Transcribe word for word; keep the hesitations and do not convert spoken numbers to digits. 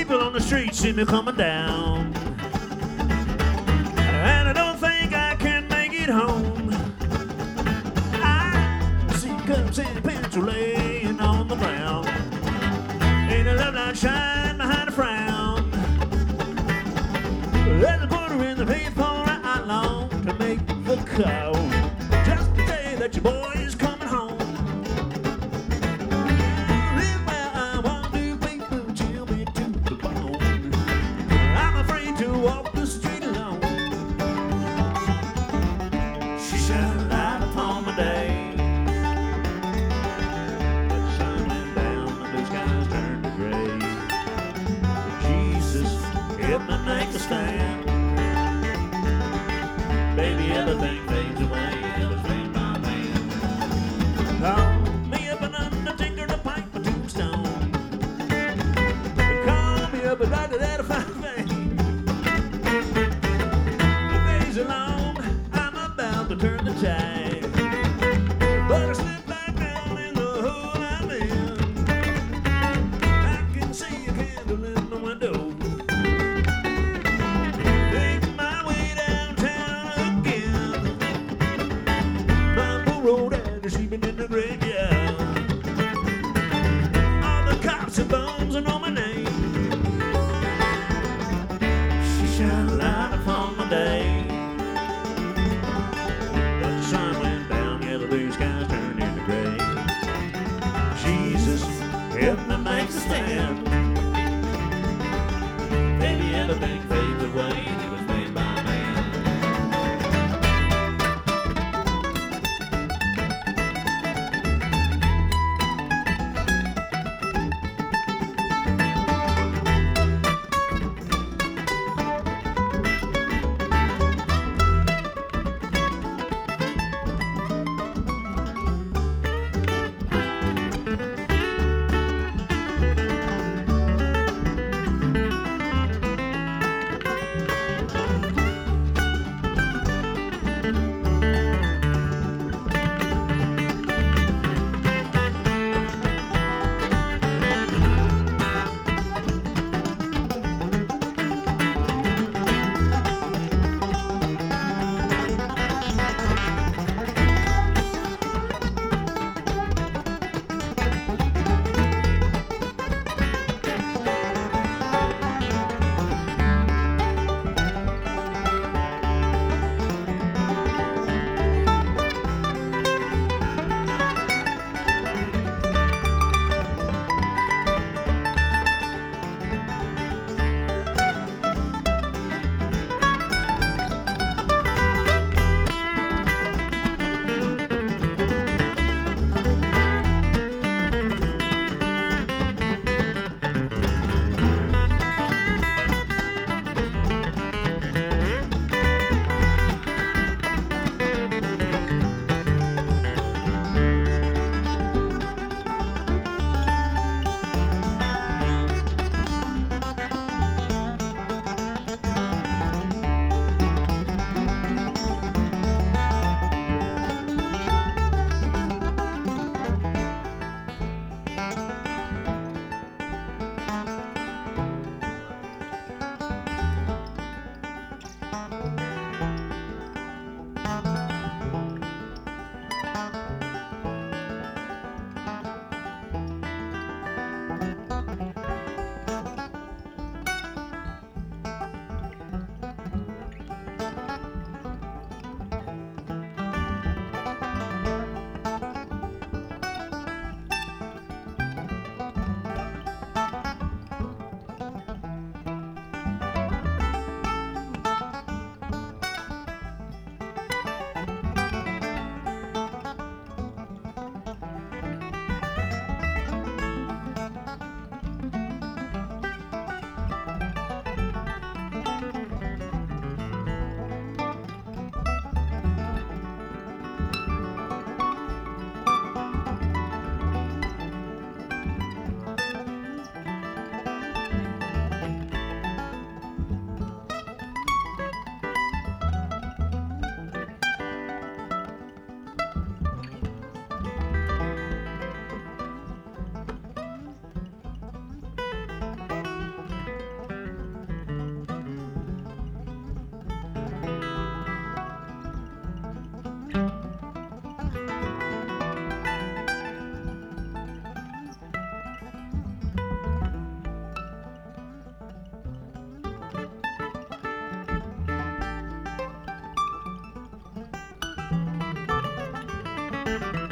people on the street see me coming down, and I don't think I can make it home. I see cups and pencil laying on the ground. Ain't a love light shine behind a frown. Let the put her in the paper I long to make the call. Just to say that your boy is coming home. Live where I want to, people chill me to the bone. I'm afraid to walk the street alone. She shine a light upon my day. The sun went down and blue skies turned to gray. Jesus, help me make a stand. Baby, everything fades away, everything by man. Call me up an undertaker to pipe a tombstone. Call me up a doctor that'll find me. The days are long, I'm about to turn the tide, but I slip back down in the hole I'm in. I can see a candle in the window. Sleeping in the graveyard. All the cops and bones know my name. She shine a light upon my day. But the sun went down, yeah, the blue skies turned into gray. Jesus, help me make a stand. Baby, everything fades away. It was made by man. Thank you.